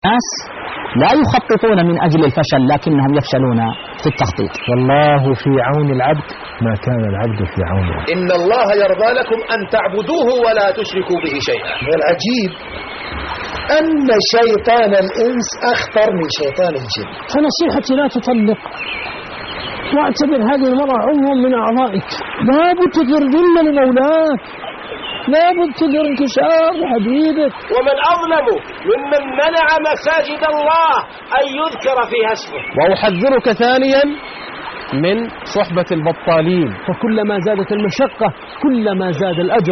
الناس لا يخططون من أجل الفشل لكنهم يفشلون في التخطيط. والله في عون العبد ما كان العبد في عون ربه. إن الله يرضى لكم أن تعبدوه ولا تشركوا به شيئا. والعجيب أن شيطان الإنس أخطر من شيطان الجن. فنصيحتي لا تطلق، واعتبر هذه المرأة عضوا من أعضائك، لا بد تذل لمولاك، لا بد تدر انكسار لحبيبك. ومن أظلم ممن منع مساجد الله أن يذكر فيها اسمه. وأحذرك ثانيا من صحبة البطالين، فكلما زادت المشقة كلما زاد الأجر.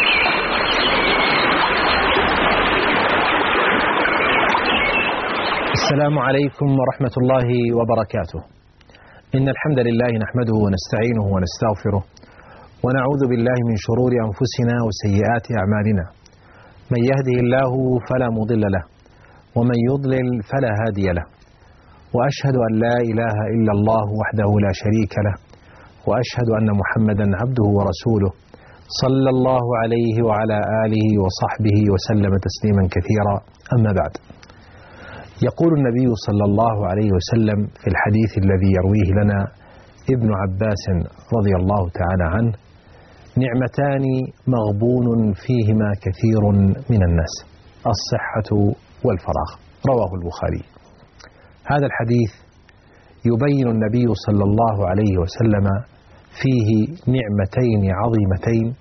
السلام عليكم ورحمة الله وبركاته. إن الحمد لله نحمده ونستعينه ونستغفره ونعوذ بالله من شرور أنفسنا وسيئات أعمالنا. من يهده الله فلا مضل له ومن يضلل فلا هادي له، وأشهد أن لا إله إلا الله وحده لا شريك له، وأشهد أن محمدا عبده ورسوله صلى الله عليه وعلى آله وصحبه وسلم تسليما كثيرا. أما بعد، يقول النبي صلى الله عليه وسلم في الحديث الذي يرويه لنا ابن عباس رضي الله تعالى عنه: نعمتان مغبون فيهما كثير من الناس، الصحة والفراغ. رواه البخاري. هذا الحديث يبين النبي صلى الله عليه وسلم فيه نعمتين عظيمتين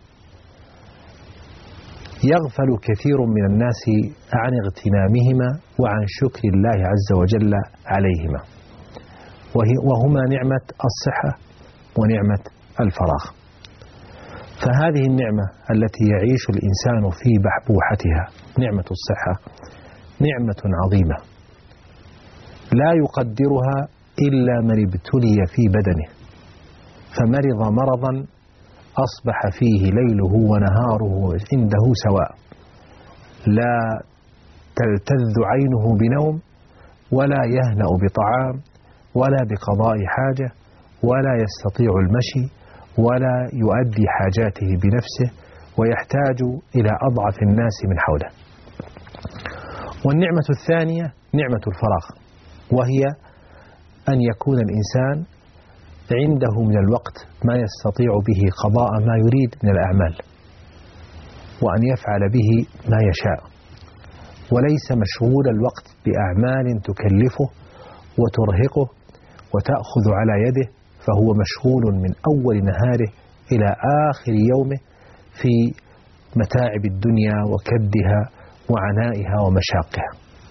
يغفل كثير من الناس عن اغتنامهما وعن شكر الله عز وجل عليهما، وهما نعمة الصحة ونعمة الفراغ. فهذه النعمة التي يعيش الإنسان في بحبوحتها، نعمة الصحة، نعمة عظيمة لا يقدرها إلا من ابتلي في بدنه، فمرض مرضا أصبح فيه ليله ونهاره عنده سواء، لا تلتذ عينه بنوم ولا يهنأ بطعام ولا بقضاء حاجة ولا يستطيع المشي ولا يؤدي حاجاته بنفسه، ويحتاج إلى أضعف الناس من حوله. والنعمة الثانية نعمة الفراغ، وهي أن يكون الإنسان عنده من الوقت ما يستطيع به قضاء ما يريد من الأعمال، وأن يفعل به ما يشاء، وليس مشغول الوقت بأعمال تكلفه وترهقه وتأخذ على يده، فهو مشغول من أول نهاره إلى آخر يومه في متاعب الدنيا وكدها وعنائها ومشاقها.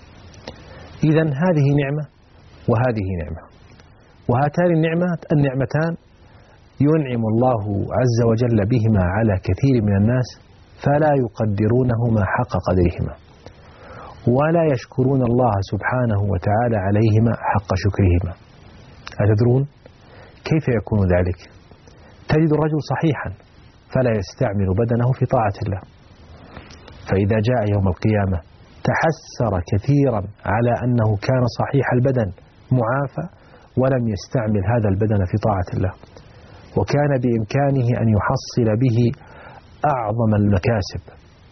إذن هذه نعمة وهذه نعمة، وهاتان النعمتان ينعم الله عز وجل بهما على كثير من الناس فلا يقدرونهما حق قدرهما، ولا يشكرون الله سبحانه وتعالى عليهما حق شكرهما. أتدرون كيف يكون ذلك؟ تجد الرجل صحيحا فلا يستعمل بدنه في طاعة الله، فإذا جاء يوم القيامة تحسر كثيرا على أنه كان صحيح البدن معافى ولم يستعمل هذا البدن في طاعة الله، وكان بإمكانه أن يحصل به أعظم المكاسب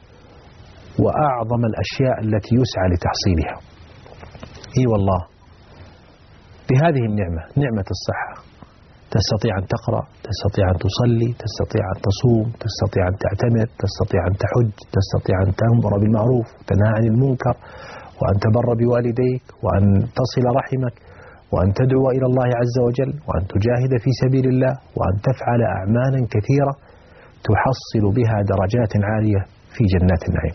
وأعظم الأشياء التي يسعى لتحصيلها. إي والله، بهذه النعمة، نعمة الصحة، تستطيع أن تقرأ، تستطيع أن تصلي، تستطيع أن تصوم، تستطيع أن تعتمر، تستطيع أن تحج، تستطيع أن تأمر بالمعروف وتنهى عن المنكر، وأن تبر بوالديك، وأن تصل رحمك، وأن تدعو إلى الله عز وجل، وأن تجاهد في سبيل الله، وأن تفعل أعمالا كثيرة تحصل بها درجات عالية في جنات النعيم.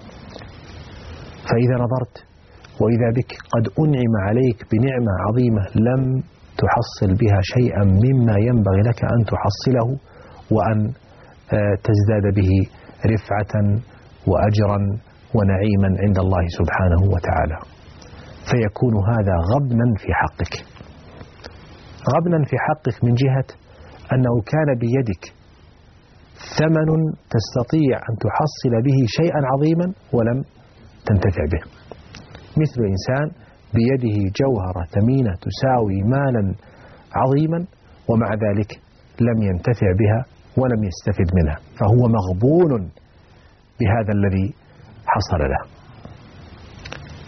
فإذا نظرت وإذا بك قد أنعم عليك بنعمة عظيمة لم تحصل بها شيئا مما ينبغي لك أن تحصله، وأن تزداد به رفعة وأجرا ونعيما عند الله سبحانه وتعالى، فيكون هذا غبنا في حقك. غبنا في حقك من جهة أنه كان بيدك ثمن تستطيع أن تحصل به شيئا عظيما ولم تنتفع به، مثل إنسان بيده جوهرة ثمينة تساوي مالا عظيما ومع ذلك لم ينتفع بها ولم يستفد منها، فهو مغبون بهذا الذي حصل له.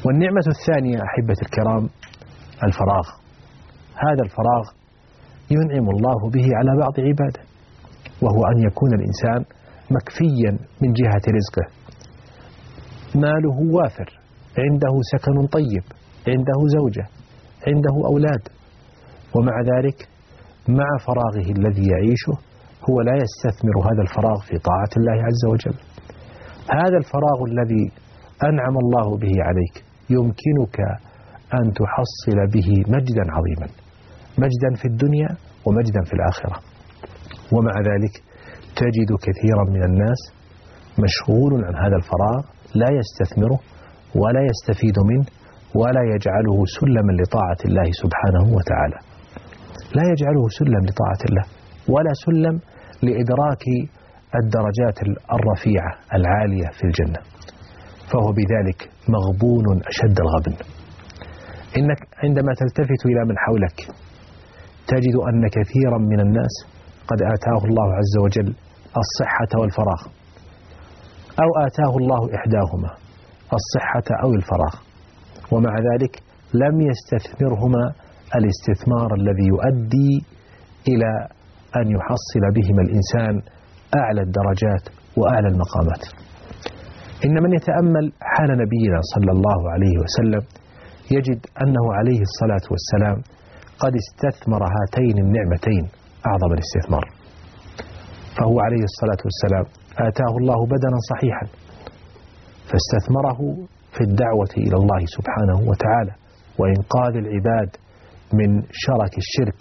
والنعمة الثانية أحبة الكرام الفراغ. هذا الفراغ ينعم الله به على بعض عباده، وهو أن يكون الإنسان مكفيا من جهة رزقه، ماله وافر، عنده سكن طيب، عنده زوجة، عنده أولاد، ومع ذلك مع فراغه الذي يعيشه هو لا يستثمر هذا الفراغ في طاعة الله عز وجل. هذا الفراغ الذي أنعم الله به عليك يمكنك أن تحصل به مجدا عظيما، مجدا في الدنيا ومجدا في الآخرة. ومع ذلك تجد كثيرا من الناس مشغول عن هذا الفراغ، لا يستثمره ولا يستفيد منه ولا يجعله سلما لطاعة الله سبحانه وتعالى، لا يجعله سلم لطاعة الله ولا سلم لإدراك الدرجات الرفيعة العالية في الجنة، فهو بذلك مغبون أشد الغبن. إنك عندما تلتفت إلى من حولك تجد أن كثيرا من الناس قد آتاه الله عز وجل الصحة والفراغ، أو آتاه الله إحداهما، الصحة أو الفراغ، ومع ذلك لم يستثمرهما الاستثمار الذي يؤدي إلى أن يحصل بهما الإنسان أعلى الدرجات وأعلى المقامات. إن من يتأمل حال نبينا صلى الله عليه وسلم يجد أنه عليه الصلاة والسلام قد استثمر هاتين النعمتين أعظم الاستثمار. فهو عليه الصلاة والسلام آتاه الله بدنا صحيحا فاستثمره في الدعوة إلى الله سبحانه وتعالى وإنقاذ العباد من شرك الشرك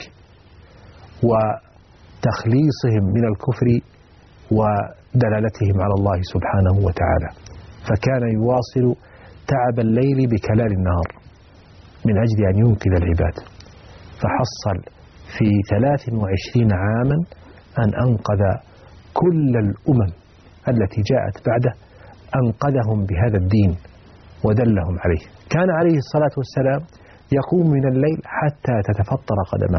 وتخليصهم من الكفر ودلالتهم على الله سبحانه وتعالى، فكان يواصل تعب الليل بكلال النهار من أجل أن ينقذ العباد، فحصل في 23 عاما أن أنقذ كل الأمم التي جاءت بعده، أنقذهم بهذا الدين ودلهم عليه. كان عليه الصلاة والسلام يقوم من الليل حتى تتفطر قدمه،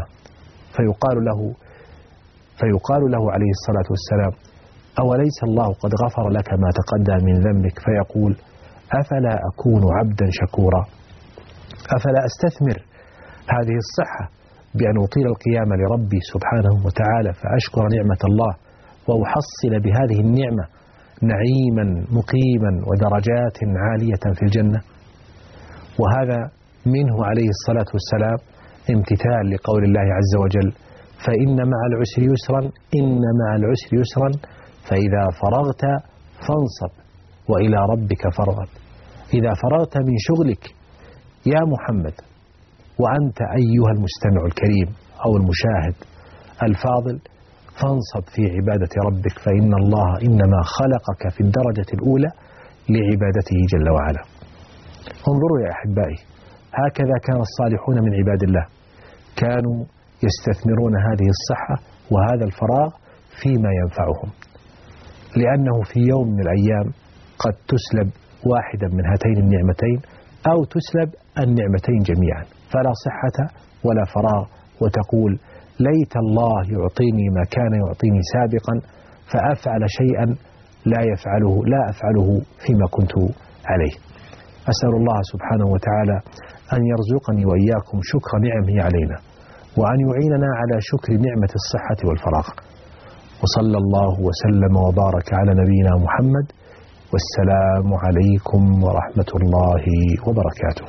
فيقال له عليه الصلاة والسلام: أوليس الله قد غفر لك ما تقدم من ذنبك؟ فيقول: أفلا أكون عبدا شكورا؟ أفلا أستثمر هذه الصحة بأن أطيل القيام لربي سبحانه وتعالى فأشكر نعمة الله وأحصل بهذه النعمة نعيما مقيما ودرجات عالية في الجنة؟ وهذا منه عليه الصلاة والسلام امتثال لقول الله عز وجل: فإن مع العسر يسرا، إن مع العسر يسرا، فإذا فرغت فانصب وإلى ربك فارغب. إذا فرغت من شغلك يا محمد، وأنت أيها المستمع الكريم أو المشاهد الفاضل، فانصب في عبادة ربك، فإن الله إنما خلقك في الدرجة الأولى لعبادته جل وعلا. انظروا يا أحبائي، هكذا كان الصالحون من عباد الله، كانوا يستثمرون هذه الصحة وهذا الفراغ فيما ينفعهم، لأنه في يوم من الأيام قد تسلب واحدا من هاتين النعمتين أو تسلب النعمتين جميعا، فلا صحة ولا فراغ، وتقول: ليت الله يعطيني ما كان يعطيني سابقا فأفعل شيئا لا أفعله فيما كنت عليه. أسأل الله سبحانه وتعالى أن يرزقني وإياكم شكر نعمه علينا، وأن يعيننا على شكر نعمة الصحة والفراغ. وصلى الله وسلم وبارك على نبينا محمد، والسلام عليكم ورحمة الله وبركاته.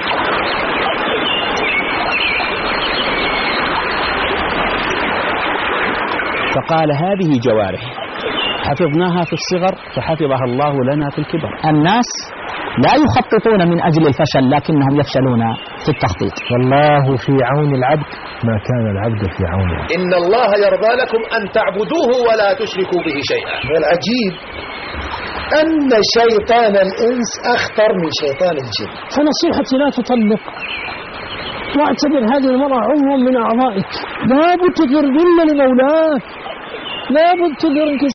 فقال: هذه جوارح حفظناها في الصغر فحفظها الله لنا في الكبر. الناس لا يخططون من أجل الفشل لكنهم يفشلون في التخطيط. والله في عون العبد ما كان العبد في عون العبد. إن الله يرضى لكم أن تعبدوه ولا تشركوا به شيئا. والعجيب أن شيطان الإنس أخطر من شيطان الجن. فنصيحتي: لا تطلق، واعتبر هذه المرأة عضوا من أعضائك، لا بد تذر ذل لمولاك، لا بد تذر